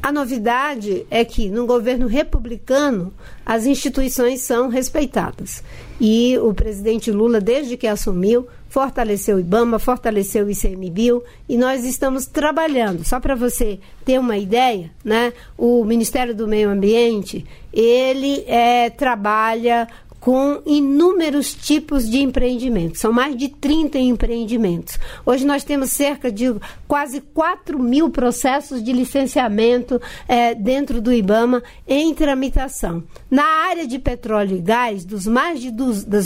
A novidade é que, no governo republicano, as instituições são respeitadas. E o presidente Lula, desde que assumiu, fortaleceu o IBAMA, fortaleceu o ICMBio, e nós estamos trabalhando. Só para você ter uma ideia, né? O Ministério do Meio Ambiente, ele trabalha com inúmeros tipos de empreendimentos. São mais de 30 empreendimentos. Hoje nós temos cerca de quase 4.000 processos de licenciamento dentro do IBAMA em tramitação. Na área de petróleo e gás, das mais de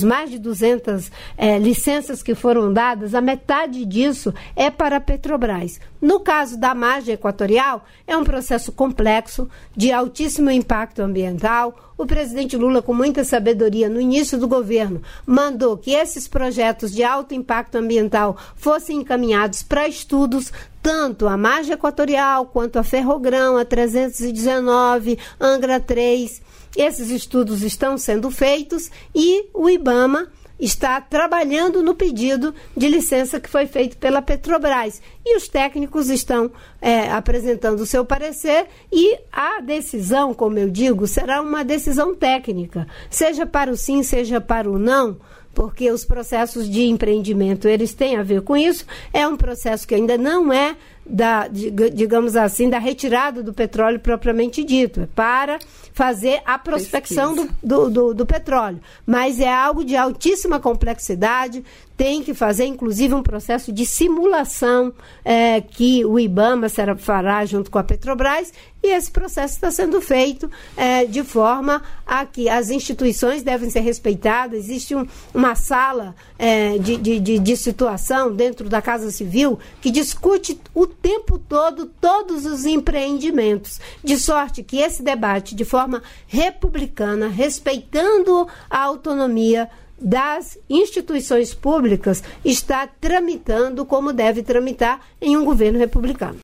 200 licenças que foram dadas, a metade disso é para a Petrobras. No caso da margem equatorial, é um processo complexo, de altíssimo impacto ambiental. O presidente Lula, com muita sabedoria, no início do governo, mandou que esses projetos de alto impacto ambiental fossem encaminhados para estudos, tanto a margem equatorial, quanto a Ferrogrão, a 319, Angra 3. Esses estudos estão sendo feitos e o IBAMA está trabalhando no pedido de licença que foi feito pela Petrobras. E os técnicos estão apresentando o seu parecer e a decisão, como eu digo, será uma decisão técnica, seja para o sim, seja para o não, porque os processos de empreendimento, eles têm a ver com isso. É um processo que ainda não é digamos assim, da retirada do petróleo propriamente dito, é para fazer a prospecção do petróleo, mas é algo de altíssima complexidade. Tem que fazer, inclusive, um processo de simulação que o IBAMA fará junto com a Petrobras, e esse processo está sendo feito de forma a que as instituições devem ser respeitadas. Existe uma sala de situação dentro da Casa Civil que discute o tempo todo todos os empreendimentos, de sorte que esse debate, de forma republicana, respeitando a autonomia das instituições públicas, está tramitando como deve tramitar em um governo republicano.